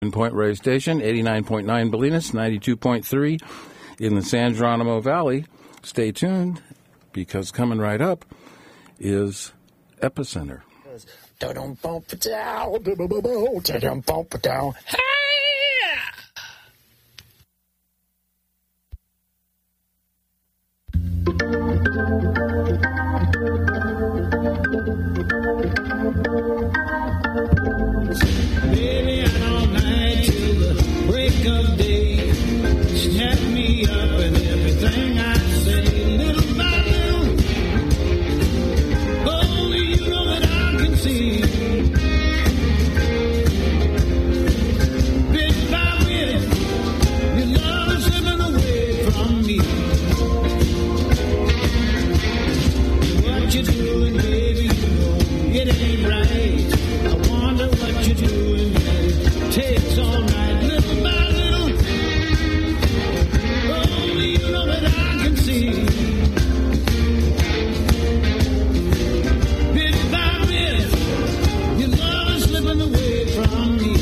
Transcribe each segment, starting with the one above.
in Point Reyes Station, 89.9 Bolinas, 92.3 in the San Geronimo Valley. Stay tuned, because coming right up is Epicenter. Baby, all night till the break of day. Snap me up and everything I say, little by little. Only you know that I can see. Bit by bit, your love is slipping away from me. What you doing, baby? You know it ain't right. I wonder what you're doing. It takes all night, little by little. Only you know that I can see. Bit by bit, your love is slipping away from me.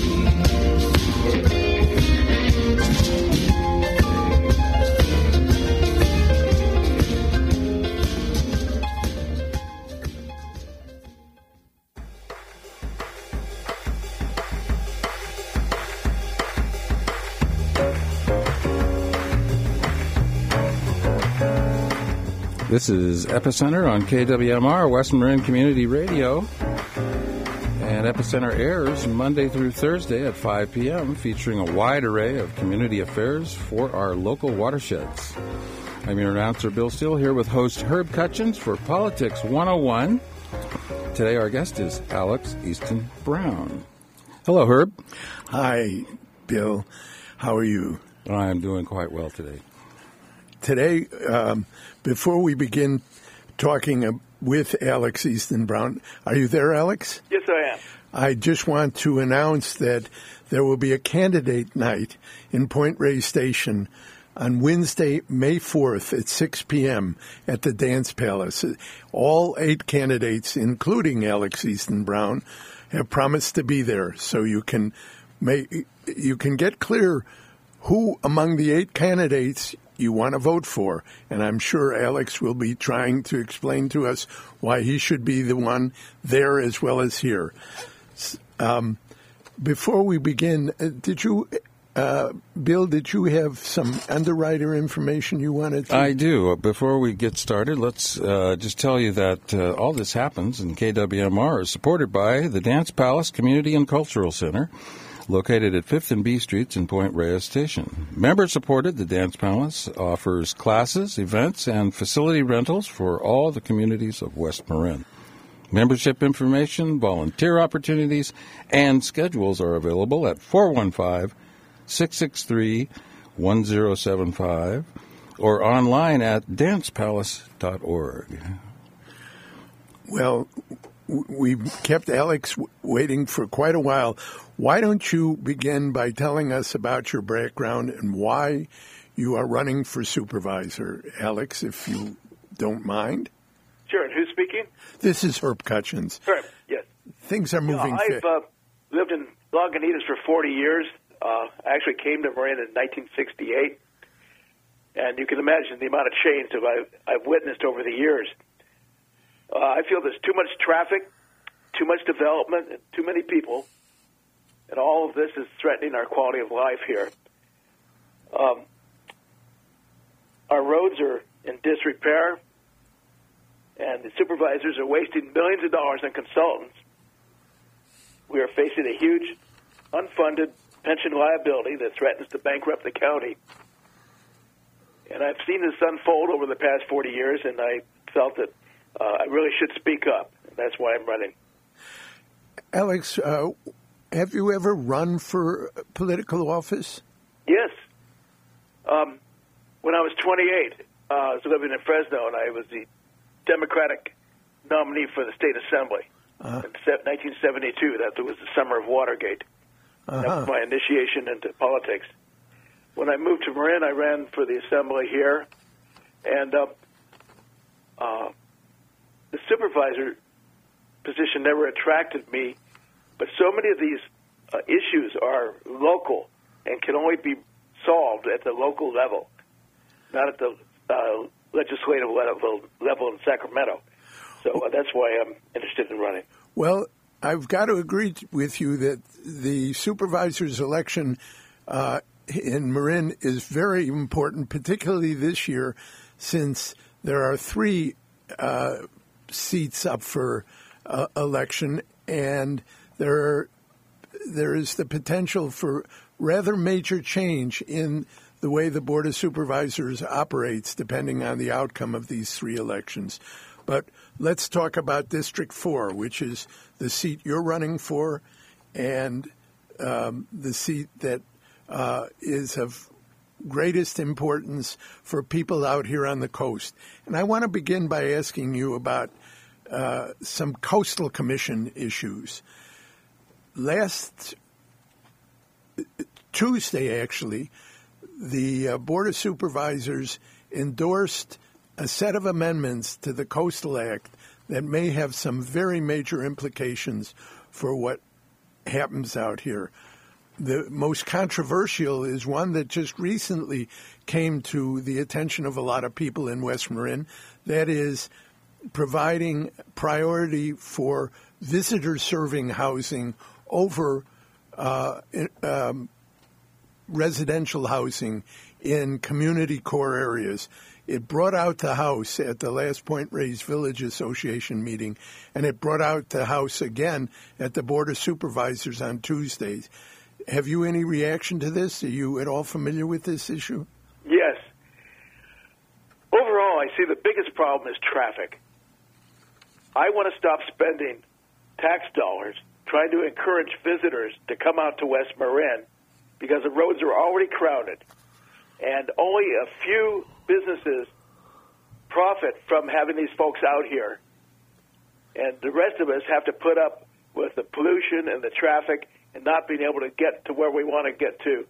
This is Epicenter on KWMR, West Marin Community Radio. And Epicenter airs Monday through Thursday at 5 p.m., featuring a wide array of community affairs for our local watersheds. I'm your announcer, Bill Steele, here with host Herb Cutchins for Politics 101. Today our guest is Alex Easton Brown. Hello, Herb. Hi, Bill. How are you? I'm doing quite well today. Today, before we begin talking with Alex Easton Brown, are you there, Alex? Yes, I am. I just want to announce that there will be a candidate night in Point Reyes Station on Wednesday, May 4th at 6 p.m. at the Dance Palace. All 8 candidates, including Alex Easton Brown, have promised to be there, so you can get clear who among the 8 candidates you want to vote for. And I'm sure Alex will be trying to explain to us why he should be the one there as well as here. Before we begin, Bill, did you have some underwriter information you wanted to? I do. Before we get started, let's just tell you that all this happens in KWMR is supported by the Dance Palace Community and Cultural Center, located at 5th and B Streets in Point Reyes Station. Member-supported, the Dance Palace offers classes, events, and facility rentals for all the communities of West Marin. Membership information, volunteer opportunities, and schedules are available at 415-663-1075 or online at dancepalace.org. Well, we've kept Alex waiting for quite a while. Why don't you begin by telling us about your background and why you are running for supervisor, Alex, if you don't mind? Sure. And who's speaking? This is Herb Cutchins. Herb, yes. Things are moving I've lived in Lagunitas for 40 years. I actually came to Marin in 1968. And you can imagine the amount of change that I've witnessed over the years. I feel there's too much traffic, too much development, and too many people. And all of this is threatening our quality of life here. Our roads are in disrepair, and the supervisors are wasting millions of dollars on consultants. We are facing a huge unfunded pension liability that threatens to bankrupt the county. And I've seen this unfold over the past 40 years, and I felt that I really should speak up. That's why I'm running. Alex, have you ever run for political office? Yes. When I was 28, I was living in Fresno, and I was the Democratic nominee for the state assembly in 1972. That was the summer of Watergate. That was my initiation into politics. When I moved to Marin, I ran for the assembly here, and the supervisor position never attracted me, but so many of these issues are local and can only be solved at the local level, not at the legislative level in Sacramento. So that's why I'm interested in running. Well, I've got to agree with you that the supervisor's election in Marin is very important, particularly this year, since there are 3 seats up for election, and there is the potential for rather major change in the way the Board of Supervisors operates, depending on the outcome of these 3 elections. But let's talk about District 4, which is the seat you're running for, and the seat that is of greatest importance for people out here on the coast. And I want to begin by asking you about some coastal commission issues. Last Tuesday, actually, the Board of Supervisors endorsed a set of amendments to the Coastal Act that may have some very major implications for what happens out here. The most controversial is one that just recently came to the attention of a lot of people in West Marin. That is providing priority for visitor-serving housing over residential housing in community core areas. It brought out the House at the last Point Reyes Village Association meeting, and it brought out the House again at the Board of Supervisors on Tuesdays. Have you any reaction to this? Are you at all familiar with this issue? Yes. Overall, I see the biggest problem is traffic. I want to stop spending tax dollars trying to encourage visitors to come out to West Marin because the roads are already crowded, and only a few businesses profit from having these folks out here. And the rest of us have to put up with the pollution and the traffic and not being able to get to where we want to get to,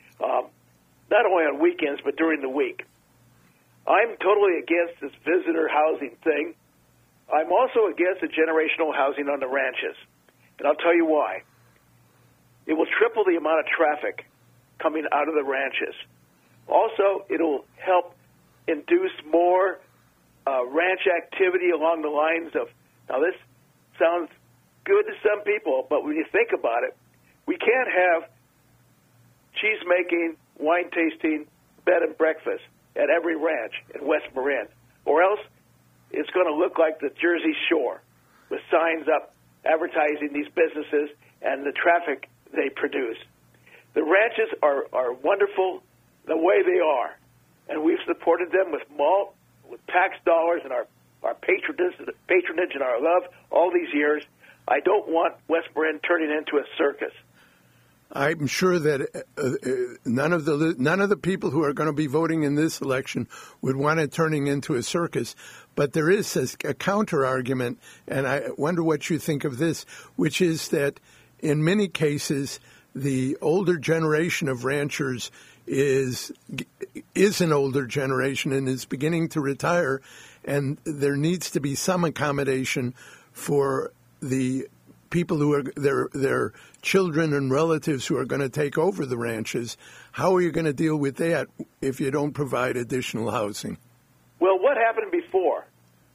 not only on weekends but during the week. I'm totally against this visitor housing thing. I'm also against the generational housing on the ranches, and I'll tell you why. It will triple the amount of traffic coming out of the ranches. Also, it'll help induce more ranch activity along the lines of, now this sounds good to some people, but when you think about it, we can't have cheese-making, wine-tasting, bed and breakfast at every ranch in West Marin, or else it's going to look like the Jersey Shore with signs up advertising these businesses and the traffic they produce. The ranches are wonderful the way they are, and we've supported them with malt, with tax dollars and our patronage and our love all these years. I don't want West Marin turning into a circus. I'm sure that none of the people who are going to be voting in this election would want it turning into a circus. But there is a counter argument, and I wonder what you think of this, which is that in many cases the older generation of ranchers is an older generation and is beginning to retire, and there needs to be some accommodation for the people who are their children and relatives who are going to take over the ranches. How are you going to deal with that if you don't provide additional housing? Well, what happened before?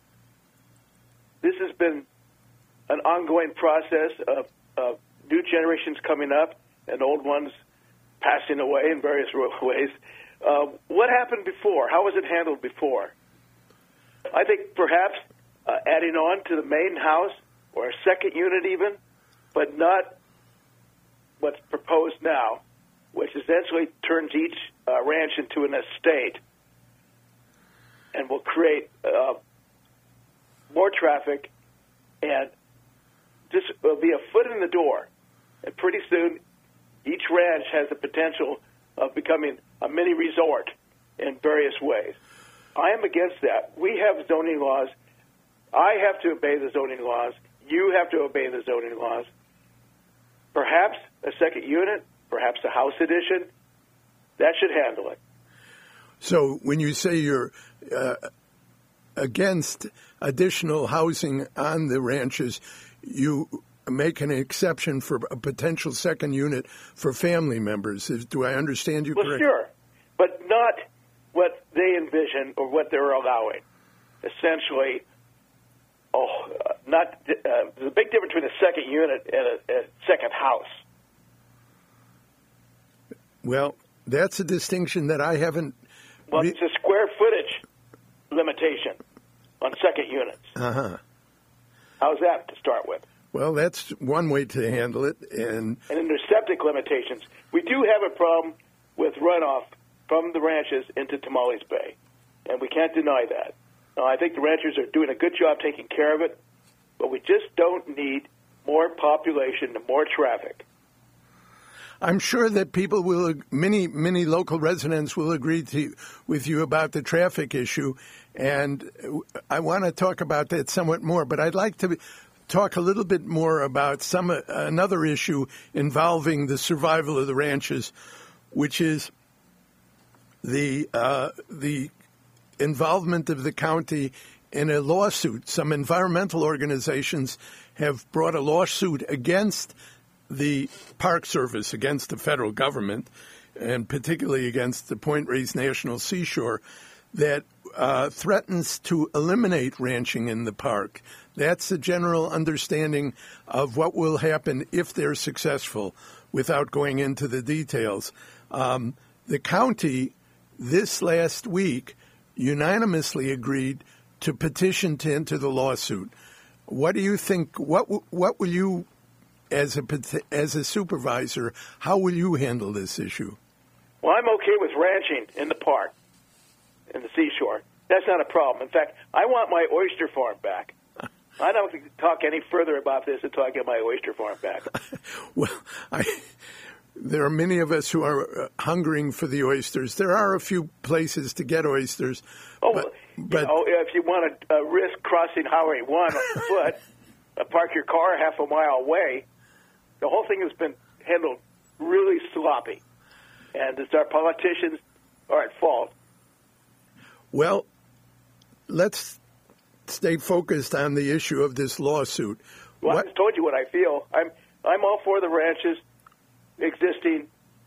This has been an ongoing process of new generations coming up and old ones passing away in various ways. What happened before? How was it handled before? I think perhaps adding on to the main house or a second unit even, but not what's proposed now, which essentially turns each ranch into an estate and will create more traffic and just be a foot in the door. And pretty soon, each ranch has the potential of becoming a mini resort in various ways. I am against that. We have zoning laws. I have to obey the zoning laws. You have to obey the zoning laws. Perhaps a second unit, perhaps a house addition, that should handle it. So when you say you're against additional housing on the ranches, you make an exception for a potential second unit for family members. Do I understand you correctly? Well, sure, but not what they envision or what they're allowing. Essentially, there's a big difference between a second unit and a second house. Well, that's a distinction that I haven't... Well, it's a square footage limitation on second units. Uh-huh. How's that to start with? Well, that's one way to handle it. And then there's septic limitations. We do have a problem with runoff from the ranches into Tamales Bay, and we can't deny that. Now, I think the ranchers are doing a good job taking care of it, but we just don't need more population and more traffic. I'm sure that people will, many local residents will agree with you about the traffic issue, and I want to talk about that somewhat more. But I'd like to talk a little bit more about another issue involving the survival of the ranches, which is the involvement of the county in a lawsuit. Some environmental organizations have brought a lawsuit against the Park Service, against the federal government, and particularly against the Point Reyes National Seashore, that threatens to eliminate ranching in the park. That's the general understanding of what will happen if they're successful, without going into the details. The county, this last week, unanimously agreed to petition to enter the lawsuit. What do you think? What will you, as a supervisor, how will you handle this issue? Well, I'm okay with ranching in the park, in the seashore. That's not a problem. In fact, I want my oyster farm back. I don't talk any further about this until I get my oyster farm back. Well, there are many of us who are hungering for the oysters. There are a few places to get oysters. But if you want to risk crossing Highway 1 on foot, park your car half a mile away, the whole thing has been handled really sloppy. And it's our politicians are at fault. Well, let's stay focused on the issue of this lawsuit. Well, I just told you what I feel. I'm all for the ranches existing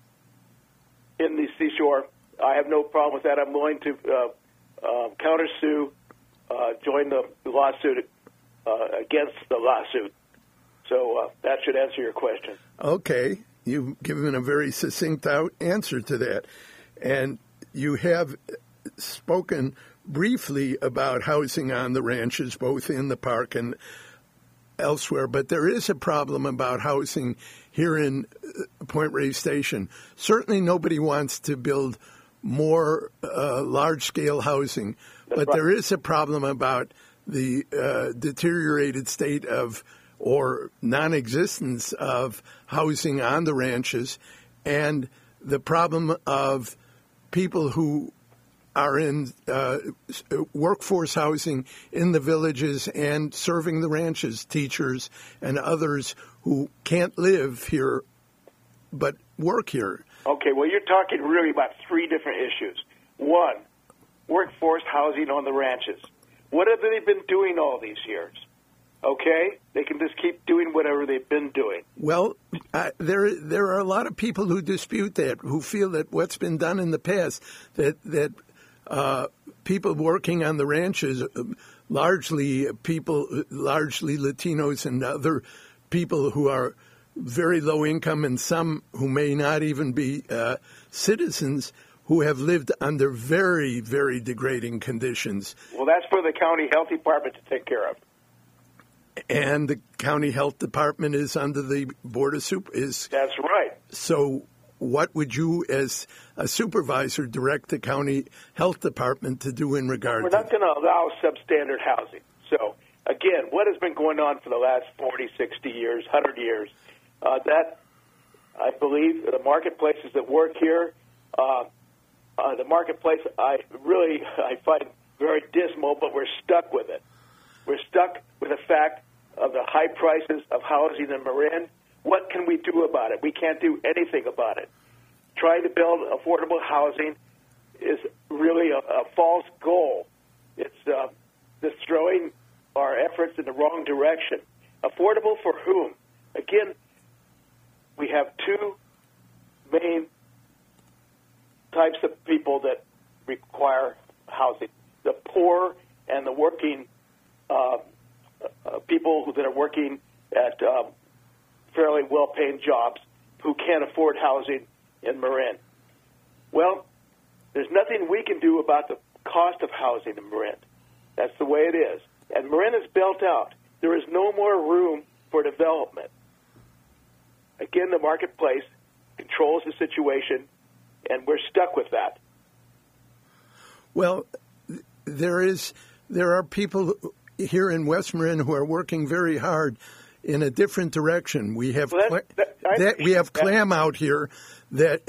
in the seashore. I have no problem with that. I'm willing to countersue, join the lawsuit against the lawsuit. So that should answer your question. Okay. You've given a very succinct answer to that. And you have spoken briefly about housing on the ranches, both in the park and elsewhere. But there is a problem about housing here in Point Reyes Station. Certainly nobody wants to build more large-scale housing. But right. There is a problem about the deteriorated state of or non-existence of housing on the ranches, and the problem of people who are in workforce housing in the villages and serving the ranches, teachers and others who can't live here but work here. Okay, well, you're talking really about three different issues. One, workforce housing on the ranches. What have they been doing all these years? Okay, they can just keep doing whatever they've been doing. Well, there are a lot of people who dispute that, who feel that what's been done in the past, that people working on the ranches, largely Latinos and other people who are very low income, and some who may not even be citizens, who have lived under very, very degrading conditions. Well, that's for the county health department to take care of. And the county health department is under the board of supervisors. That's right. So what would you, as a supervisor, direct the county health department to do in regard to that? We're not going to allow substandard housing. So, again, what has been going on for the last 40, 60 years, 100 years, that I believe the marketplaces that work here, the marketplace I find very dismal, but we're stuck with it. We're stuck with the fact of the high prices of housing in Marin. What can we do about it? We can't do anything about it. Trying to build affordable housing is really a false goal. It's throwing our efforts in the wrong direction. Affordable for whom? Again, we have two main types of people that require housing: the poor and the working people that are working at fairly well-paying jobs who can't afford housing in Marin. Well, there's nothing we can do about the cost of housing in Marin. That's the way it is. And Marin is built out. There is no more room for development. Again, the marketplace controls the situation, and we're stuck with that. Well, there are people here in West Marin who are working very hard in a different direction. We have we have Clam out here that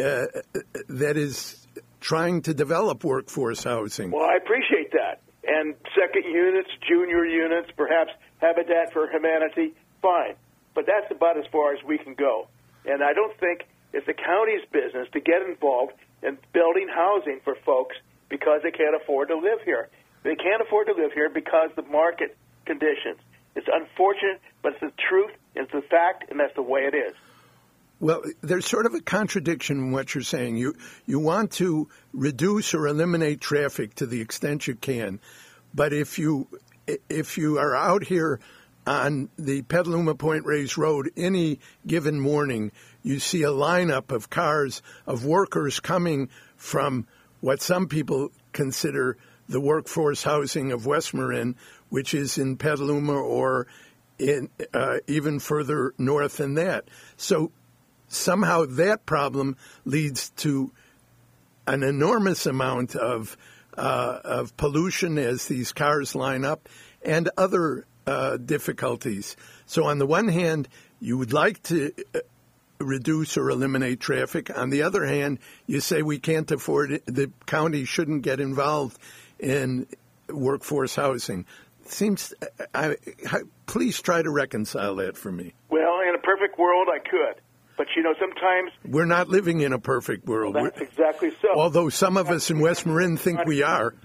is trying to develop workforce housing. Well, I appreciate that. And second units, junior units, perhaps Habitat for Humanity, fine. But that's about as far as we can go. And I don't think it's the county's business to get involved in building housing for folks because they can't afford to live here. They can't afford to live here because of the market conditions. It's unfortunate, but it's the truth, it's the fact, and that's the way it is. Well, there's sort of a contradiction in what you're saying. You want to reduce or eliminate traffic to the extent you can, but if you are out here on the Petaluma Point Reyes Road any given morning, you see a lineup of cars of workers coming from what some people consider the workforce housing of West Marin, which is in Petaluma or in even further north than that. So somehow that problem leads to an enormous amount of pollution as these cars line up and other difficulties. So on the one hand, you would like to reduce or eliminate traffic. On the other hand, you say we can't afford it. The county shouldn't get involved in workforce housing. Seems. Please try to reconcile that for me. Well, in a perfect world, I could. But, sometimes... We're not living in a perfect world. Well, that's exactly so. Although some of us in West Marin think we are.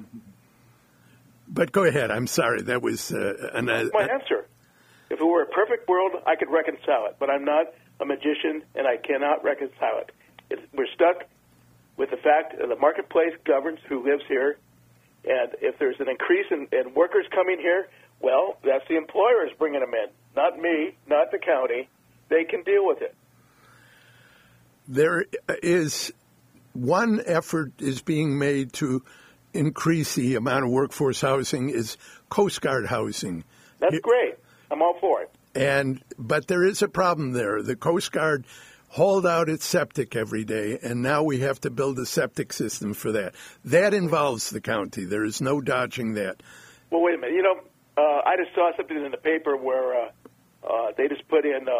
But go ahead. I'm sorry. That was... my answer. If it were a perfect world, I could reconcile it. But I'm not a magician, and I cannot reconcile it. We're stuck with the fact that the marketplace governs who lives here. And if there's an increase in workers coming here, well, that's the employers bringing them in. Not me, not the county. They can deal with it. There is one effort is being made to increase the amount of workforce housing is Coast Guard housing. That's great. I'm all for it. But there is a problem there. The Coast Guard hauled out its septic every day, and now we have to build a septic system for that. That involves the county. There is no dodging that. Well, wait a minute. I just saw something in the paper where they just put in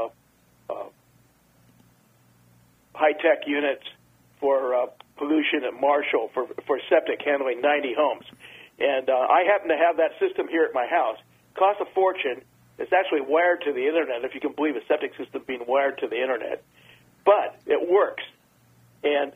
high-tech units for pollution at Marshall for septic handling 90 homes. And I happen to have that system here at my house. It costs a fortune. It's actually wired to the Internet, if you can believe a septic system being wired to the Internet. But it works. And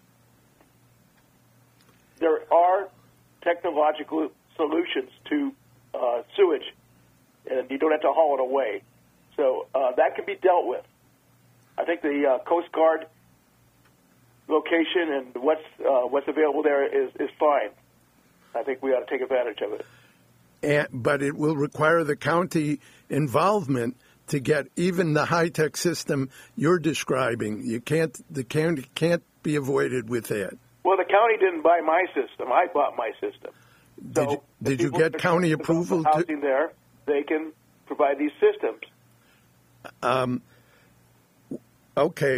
there are technological solutions to sewage, and you don't have to haul it away. So that can be dealt with. I think the Coast Guard location and what's available there is fine. I think we ought to take advantage of it. But it will require the county involvement to get even the high-tech system you're describing. The county can't be avoided with that. Well, the county didn't buy my system. I bought my system. Did you get county approval? Housing there, they can provide these systems. Okay,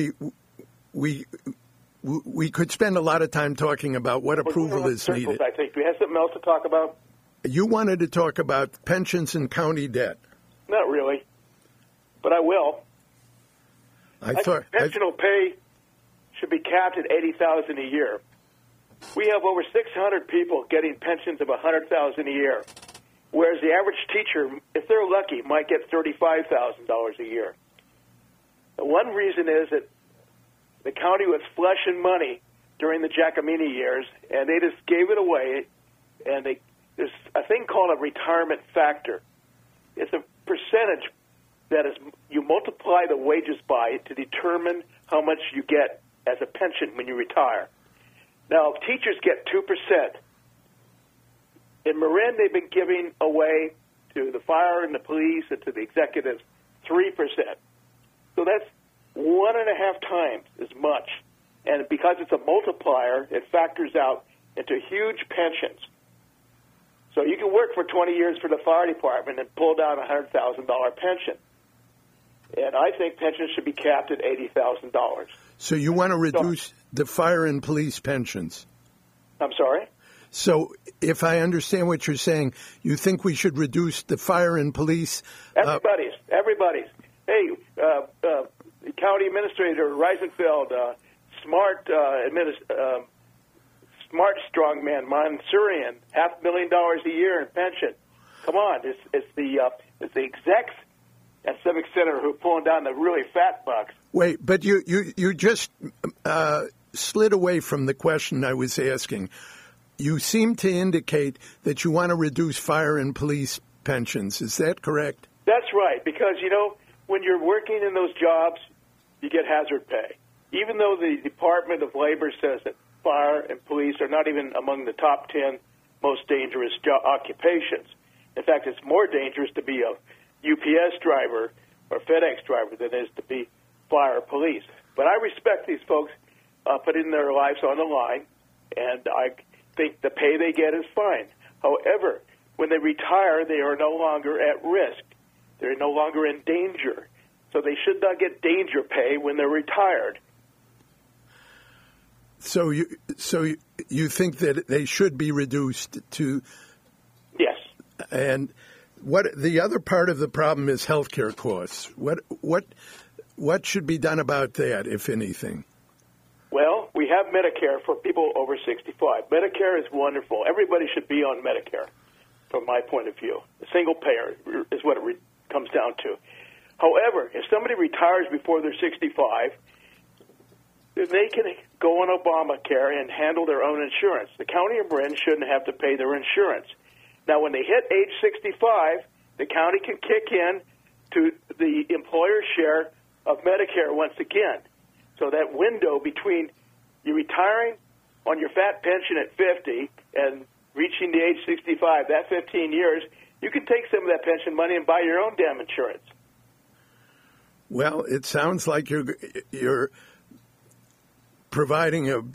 we could spend a lot of time talking about what approval is needed. I think. Do we have something else to talk about? You wanted to talk about pensions and county debt. Not really, but I will. I think pensional pay should be capped at $80,000 a year. We have over 600 people getting pensions of $100,000 a year, whereas the average teacher, if they're lucky, might get $35,000 a year. And one reason is that the county was flush in money during the Giacomini years, and they just gave it away. And there's a thing called a retirement factor. It's a percentage that is, you multiply the wages by to determine how much you get as a pension when you retire. Now, teachers get 2%. In Marin, they've been giving away to the fire and the police and to the executives 3%. So that's 1.5 times as much. And because it's a multiplier, it factors out into huge pensions. So you can work for 20 years for the fire department and pull down a $100,000 pension. And I think pensions should be capped at $80,000. So you want to reduce the fire and police pensions? I'm sorry? So if I understand what you're saying, you think we should reduce the fire and police? Everybody's. Hey, County Administrator Reisenfeld, smart strongman Mansourian, $500,000 a year in pension. Come on, it's the execs and civic center who are pulling down the really fat bucks. Wait, but you just slid away from the question I was asking. You seem to indicate that you want to reduce fire and police pensions. Is that correct? That's right, because, when you're working in those jobs, you get hazard pay. Even though the Department of Labor says that fire and police are not even among the top 10 most dangerous occupations. In fact, it's more dangerous to be a UPS driver or FedEx driver than it is to be fire or police. But I respect these folks putting their lives on the line, and I think the pay they get is fine. However, when they retire, they are no longer at risk. They're no longer in danger. So they should not get danger pay when they're retired. So you think that they should be reduced to? Yes. And what the other part of the problem is healthcare costs. What should be done about that, if anything? Well, we have Medicare for people over 65. Medicare is wonderful. Everybody should be on Medicare, from my point of view. A single payer is what it comes down to. However, if somebody retires before they're 65, then they can go on Obamacare and handle their own insurance. The county of Marin shouldn't have to pay their insurance. Now, when they hit age 65, the county can kick in to the employer's share of Medicare once again. So that window between you retiring on your fat pension at 50 and reaching the age 65, that 15 years, you can take some of that pension money and buy your own damn insurance. Well, it sounds like you're providing a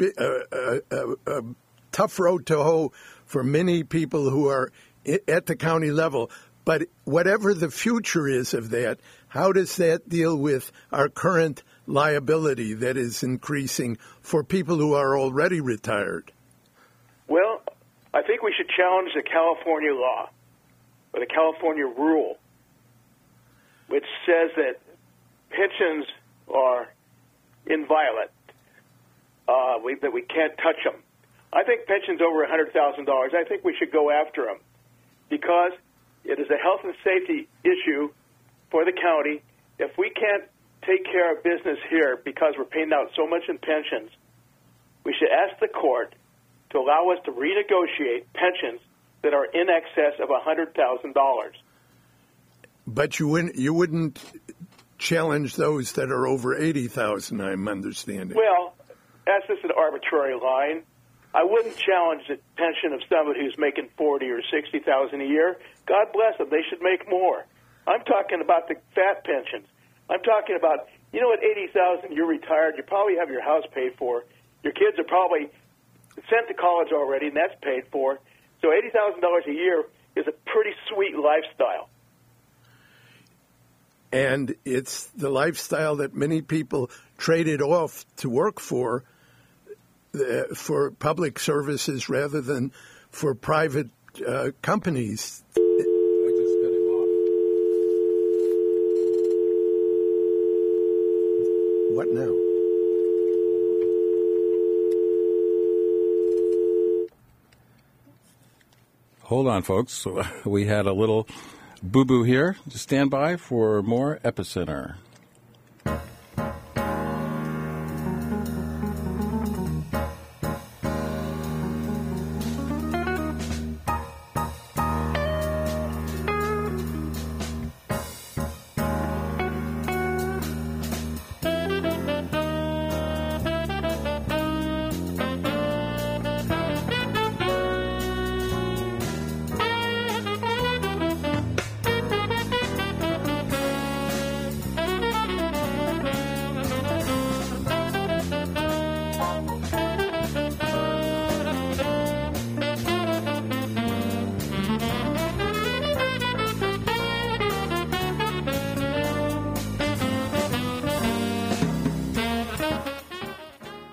tough road to hoe for many people who are at the county level. But whatever the future is of that, how does that deal with our current liability that is increasing for people who are already retired? Well, I think we should challenge the California law, or the California rule, which says that pensions are inviolate, that we can't touch them. I think pensions over $100,000, I think we should go after them, because it is a health and safety issue for the county. If we can't take care of business here because we're paying out so much in pensions, we should ask the court to allow us to renegotiate pensions that are in excess of $100,000. But you wouldn't challenge those that are over $80,000, I'm understanding. Well, that's just an arbitrary line. I wouldn't challenge the pension of somebody who's making $40,000 or $60,000 a year. God bless them; they should make more. I'm talking about the fat pensions. I'm talking about, at $80,000 you're retired. You probably have your house paid for. Your kids are probably sent to college already, and that's paid for. So $80,000 a year is a pretty sweet lifestyle. And it's the lifestyle that many people traded off to work for public services rather than for private companies. What now? Hold on, folks. We had a little boo-boo here. Just stand by for more Epicenter.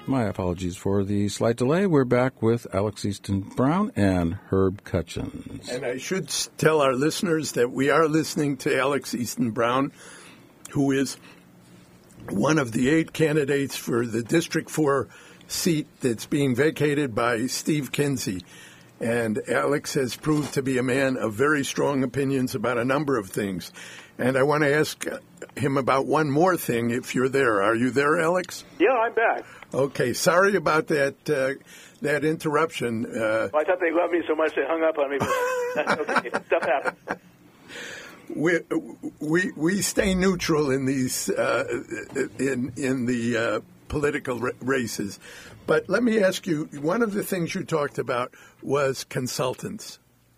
My apologies for the slight delay. We're back with Alex Easton Brown and Herb Cutchins. And I should tell our listeners that we are listening to Alex Easton Brown, who is one of the 8 candidates for the District 4 seat that's being vacated by Steve Kinsey. And Alex has proved to be a man of very strong opinions about a number of things. And I want to ask him about one more thing, if you're there. Are you there, Alex? Yeah, I'm back. Okay, sorry about that interruption. Well, I thought they loved me so much they hung up on me. But okay, stuff happens. We stay neutral in these in the political races, but let me ask you. One of the things you talked about was consultants,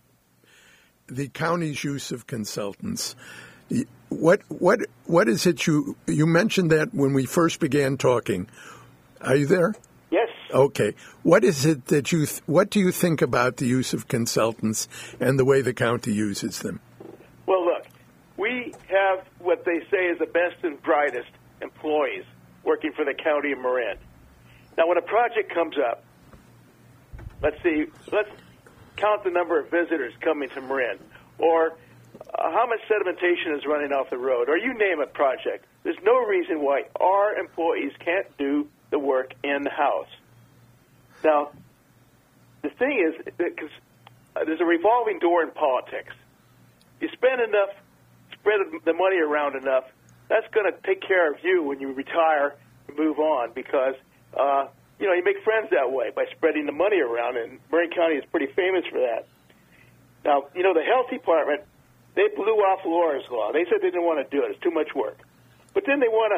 the county's use of consultants. What is it you mentioned that when we first began talking? Are you there? Yes. Okay. What is it that what do you think about the use of consultants and the way the county uses them? Well, look, we have what they say is the best and brightest employees working for the county of Marin. Now, when a project comes up, let's count the number of visitors coming to Marin, or how much sedimentation is running off the road, or you name a project. There's no reason why our employees can't do the work in-house. Now, the thing is, there's a revolving door in politics. You spend enough, spread the money around enough, that's going to take care of you when you retire and move on, because you make friends that way by spreading the money around, and Marin County is pretty famous for that. Now, the health department, they blew off Laura's Law. They said they didn't want to do it. It's too much work. But then they want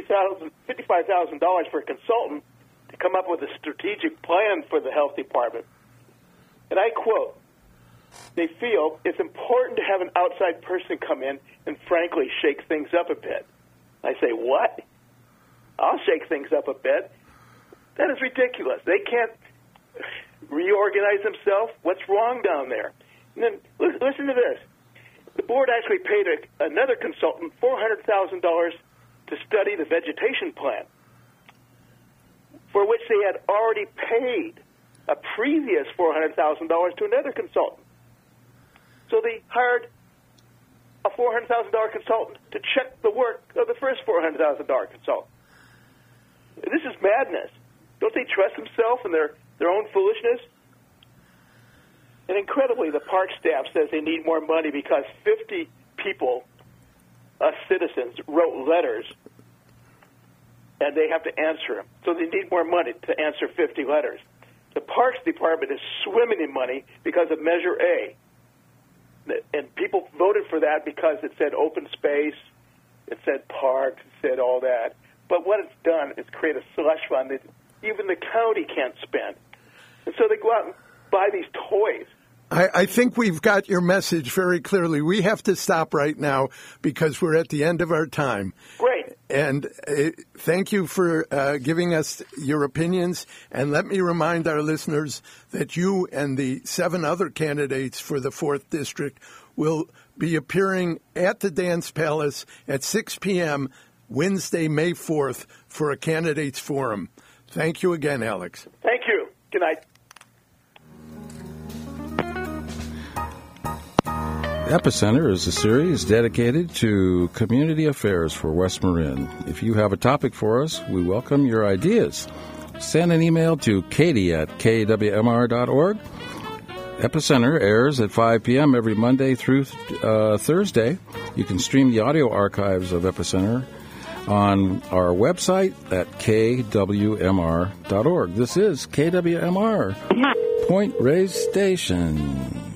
$55,000 for a consultant to come up with a strategic plan for the health department. And I quote, they feel it's important to have an outside person come in and, frankly, shake things up a bit. I say, what? I'll shake things up a bit. That is ridiculous. They can't reorganize themselves. What's wrong down there? And then listen to this. The board actually paid another consultant $400,000 to study the vegetation plan, for which they had already paid a previous $400,000 to another consultant. So they hired a $400,000 consultant to check the work of the first $400,000 consultant. This is madness. Don't they trust themselves and their own foolishness? And incredibly, the park staff says they need more money because 50 people, us citizens, wrote letters, and they have to answer them. So they need more money to answer 50 letters. The Parks Department is swimming in money because of Measure A. And people voted for that because it said open space, it said parks, it said all that. But what it's done is create a slush fund that even the county can't spend. And so they go out and buy these toys. I think we've got your message very clearly. We have to stop right now because we're at the end of our time. Great. And thank you for giving us your opinions. And let me remind our listeners that you and the 7 other candidates for the 4th District will be appearing at the Dance Palace at 6 p.m. Wednesday, May 4th for a candidates forum. Thank you again, Alex. Thank you. Good night. Epicenter is a series dedicated to community affairs for West Marin. If you have a topic for us, we welcome your ideas. Send an email to katie@kwmr.org. Epicenter airs at 5 p.m. every Monday through Thursday. You can stream the audio archives of Epicenter on our website at kwmr.org. This is KWMR, Point Reyes Station.